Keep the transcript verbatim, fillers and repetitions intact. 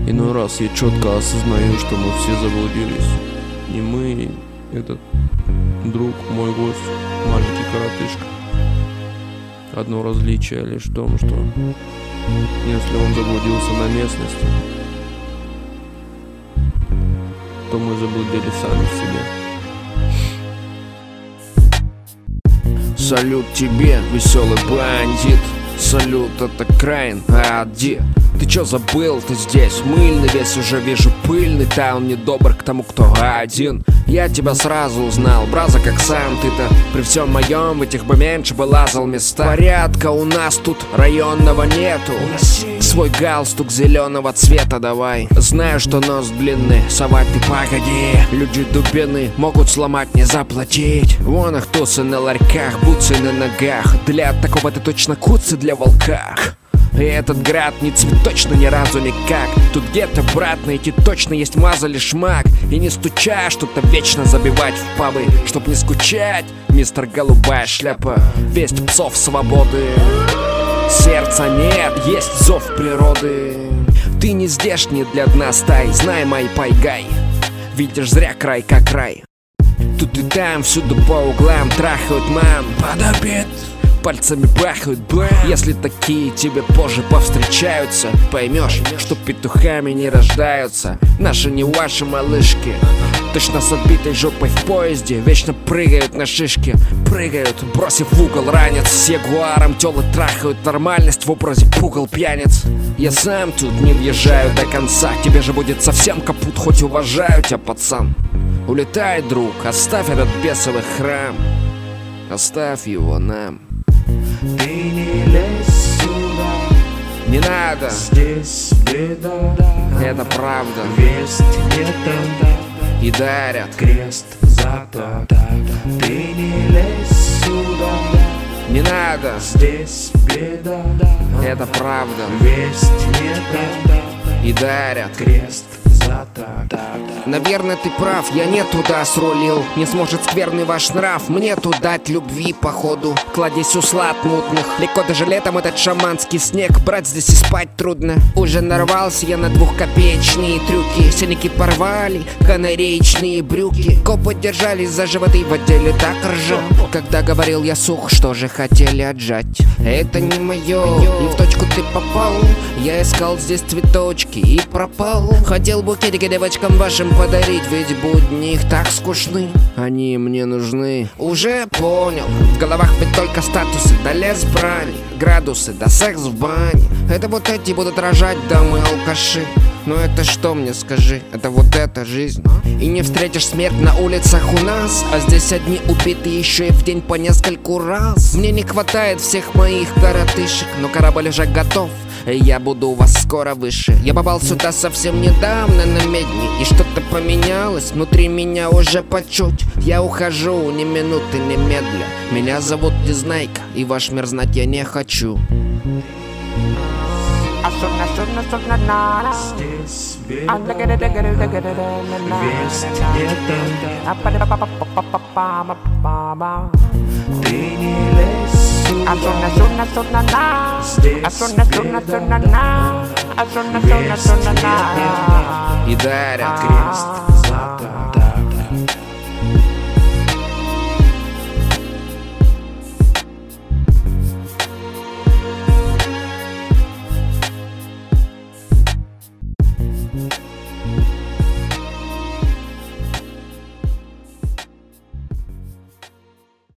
Иной раз я четко осознаю, что мы все заблудились. Не мы, этот друг, мой гость, маленький коротышка. Одно различие лишь в том, что если он заблудился на местности, то мы заблудились сами в себе. Салют тебе, веселый бандит. Салют, это Крайн, а где? Ты чё забыл, ты здесь мыльный, весь уже вижу пыльный. Таун недобр к тому, кто один. Я тебя сразу узнал, браза, как сам ты-то. При всем моем в этих бы меньше бы лазал места. Порядка у нас тут районного нету. Свой галстук зеленого цвета давай. Знаю, что нос длинный, совать ты погоди. Люди дубины могут сломать, не заплатить. Вон их тусы на ларьках, бутсы на ногах. Для такого ты точно куцы для волка. И этот град не цветочно ни разу никак. Тут где-то, брат, найти точно есть маза лишь маг. И не стуча, что-то вечно забивать в пабы. Чтоб не скучать, мистер Голубая Шляпа. Весть псов свободы. Сердца нет, есть зов природы. Ты не здешний для дна стай, знай мой пайгай. Видишь зря край как край. Тут и там, всюду по углам трахают мам. Под обед пальцами бахают, бам. Если такие тебе позже повстречаются, поймешь, что петухами не рождаются. Наши не ваши малышки. Точно с отбитой жопой в поезде. Вечно прыгают на шишки. Прыгают, бросив в угол ранец. С ягуаром тёлы трахают нормальность в образе пугал пьяниц. Я сам тут не въезжаю до конца. Тебе же будет совсем капут, хоть уважаю тебя, пацан. Улетай, друг, оставь этот бесовый храм. Оставь его нам. Ты не лезь сюда, не надо, здесь беда. Это правда. Весть не тогда и дарят крест за то. Ты не лезь сюда, не надо, здесь беда. Это правда. Весть не тогда и дарят крест за то. Наверное, ты прав, я не туда срулил. Не сможет скверный ваш нрав мне тут дать любви, походу. Кладезь услад мутных. Легко даже летом этот шаманский снег. Брать здесь и спать трудно. Уже нарвался я на двухкопеечные трюки. Синяки порвали, канареечные брюки. Копы держались за животы в отделе, так ржал. Когда говорил я сух, что же хотели отжать. Это не мое, не в точку ты попал. Я искал здесь цветочки и пропал. Хотел букетики девочкам вашим подарить, ведь будни их так скучны. Они мне нужны. Уже понял, в головах ведь только статусы, да лес брани, градусы, да секс в бане. Это вот эти будут рожать дамы алкаши. Но это что мне, скажи, это вот эта жизнь. И не встретишь смерть на улицах у нас. А здесь одни убиты еще и в день по нескольку раз. Мне не хватает всех моих коротышек, но корабль уже готов, и я буду у вас скоро выше. Я попал сюда совсем недавно на медне, и что-то поменялось внутри меня уже по чуть. Я ухожу ни минуты, ни медля. Меня зовут Незнайка, и ваш мир знать я не хочу. Здесь беда. Весть не тогда. Ты не лезь сюда. Здесь беда. Весть не тогда. И дарят крест